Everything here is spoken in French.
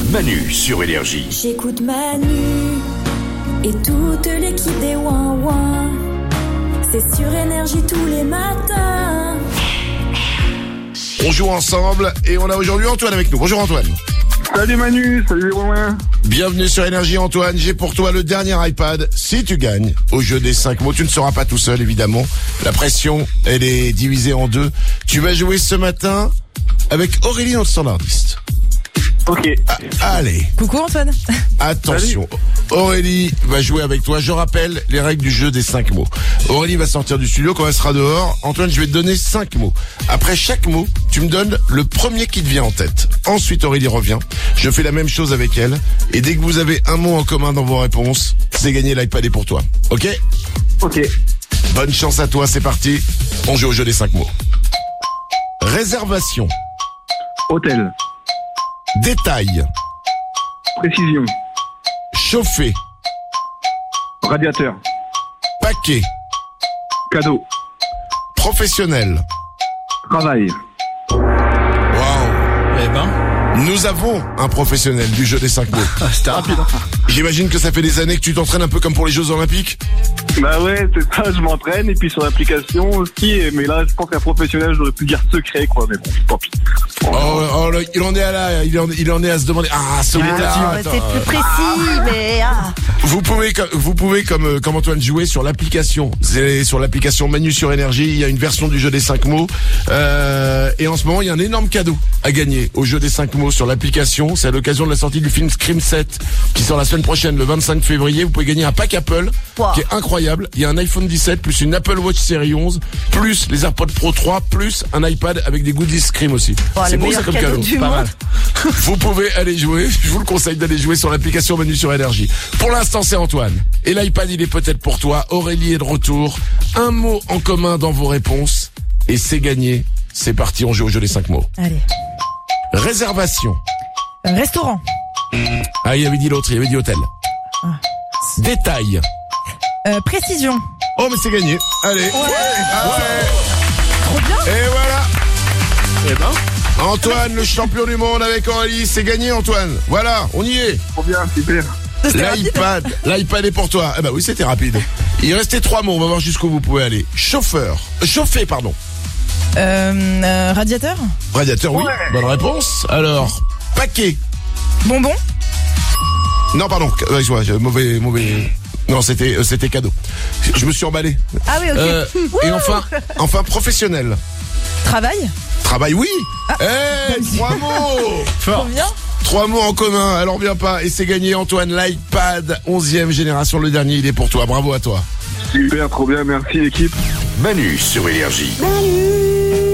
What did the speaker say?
Manu sur Énergie. J'écoute Manu et toute l'équipe des Ouin-Ouin. C'est sur Énergie tous les matins. On joue ensemble et on a aujourd'hui Antoine avec nous. Bonjour Antoine. Salut Manu, salut les Romains. Bienvenue sur Énergie Antoine. J'ai pour toi le dernier iPad. Si tu gagnes au jeu des 5 mots, tu ne seras pas tout seul évidemment. La pression, elle est divisée en deux. Tu vas jouer ce matin avec Aurélie, notre standardiste. Ok. Allez. Coucou Antoine. Attention, Aurélie va jouer avec toi. Je rappelle les règles du jeu des 5 mots. Aurélie va sortir du studio quand elle sera dehors. Antoine, je vais te donner 5 mots. Après chaque mot, tu me donnes le premier qui te vient en tête. Ensuite, Aurélie revient. Je fais la même chose avec elle. Et dès que vous avez un mot en commun dans vos réponses, c'est gagné, l'iPad est pour toi. Ok ? Ok. Bonne chance à toi, c'est parti. On joue au jeu des 5 mots. Réservation. Hôtel. Détail. Précision. Chauffer. Radiateur. Paquet. Cadeau. Professionnel. Travail. Waouh. Eh ben, Nous avons un professionnel du jeu des 5 mots. c'était rapide. J'imagine que ça fait des années que tu t'entraînes un peu comme pour les Jeux Olympiques. Bah ouais, c'est ça, je m'entraîne et puis sur l'application aussi, mais là je pense qu'un professionnel j'aurais pu dire secret quoi, mais bon, tant pis. Oh là, il en est à là, il en est à se demander. Ah, celui-là. C'est plus précis, mais Vous pouvez comme Antoine jouer sur l'application. C'est sur l'application Manu sur Énergie. Il y a une version du jeu des 5 mots. Et en ce moment, il y a un énorme cadeau à gagner au jeu des 5 mots sur l'application. C'est à l'occasion de la sortie du film Scream 7 qui sort la semaine prochaine, le 25 février. Vous pouvez gagner un pack Apple qui est incroyable. Il y a un iPhone 17 plus une Apple Watch Série 11 plus les AirPods Pro 3 plus un iPad avec des goodies Scream aussi. C'est beau ça comme cadeau. Pas mal. Vous pouvez aller jouer. Je vous le conseille d'aller jouer sur l'application Manu sur Énergie. Pour l'instant, c'est Antoine. Et l'iPad, il est peut-être pour toi. Aurélie est de retour. Un mot en commun dans vos réponses. Et c'est gagné. C'est parti, on joue au jeu des 5 mots. Allez. Réservation. Restaurant. Ah, il avait dit l'autre, il avait dit hôtel. Détail. Précision. Oh, mais c'est gagné. Allez. Ouais. Trop bien. Et voilà. Eh ben, Antoine, le champion du monde avec Aurélie. C'est gagné, Antoine. Voilà, on y est. Trop bien, super. L'iPad est pour toi. Eh ben oui, c'était rapide. Il restait 3 mots, on va voir jusqu'où vous pouvez aller. Chauffer, pardon. Radiateur. Radiateur, oui. Bonne réponse. Alors, paquet. Bonbon. Non, pardon. Mauvais. Non, c'était cadeau. Je me suis emballé. Ah oui, ok. Et enfin, professionnel. Travail, oui. 3 mots. trop bien. 3 mots en commun, alors viens pas. Et c'est gagné, Antoine, l'iPad 11e génération, le dernier, il est pour toi. Bravo à toi. Super, trop bien, merci l'équipe. Manu sur Énergie. Manu